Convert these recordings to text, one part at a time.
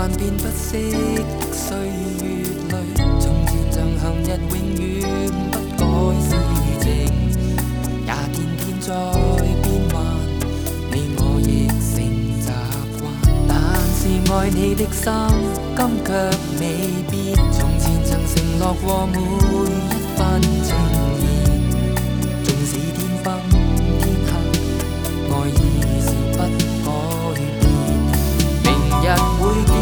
幻變不息的歲月裏，從前曾行日永遠不改是情，也天天在變幻，你我亦成習慣。但是愛你的心，今卻未變。從前曾承諾過每一分情意，縱使天崩天黑，愛意是不改變。明日會見，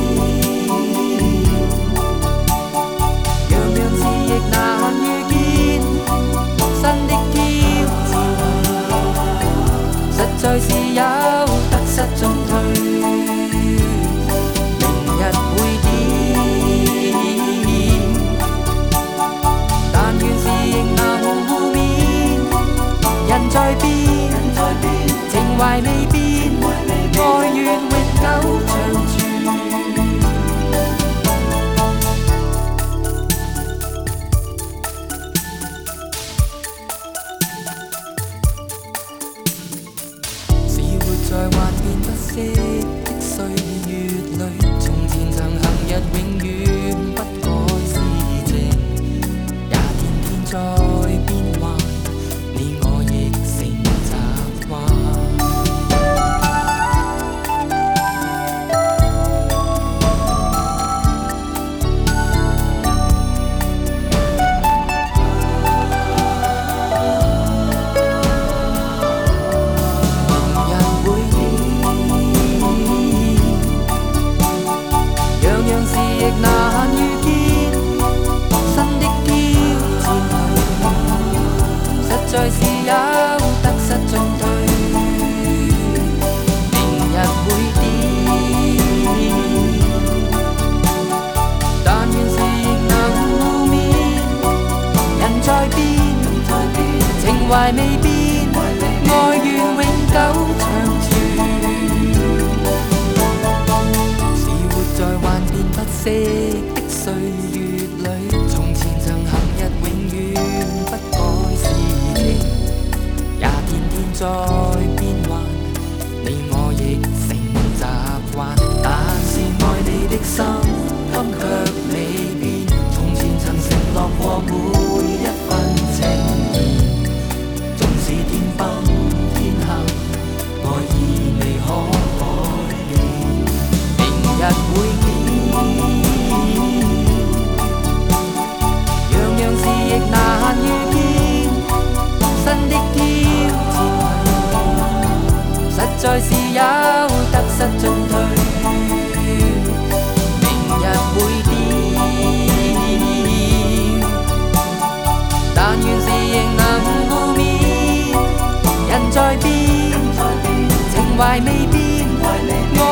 樣樣事亦難預見，新的挑戰，實在是有得失進退。明日會見，但願是亦能互勉。人在變，情懷未變，愛願永久長存。是活在幻變不息的歲月裏，從前曾行日永遠不改是情，也天天在變幻，你我亦成習慣。難預見，新的挑戰，實在是有得失進退。明日會變，但願是亦能互勉。人在變，情懷未變，愛願永久長存。在幻變不息的歲月裏，從前曾行日永遠不改是情，也天天在變幻，你我亦成習慣。但是愛你的心，今卻未變。從前曾承諾過每一分情意，縱使天崩天黑，愛意未可改變。明日會亦難預見，新的挑戰，實在是有得失進退。明日會變，但願是亦能互勉。人在變，情懷未變，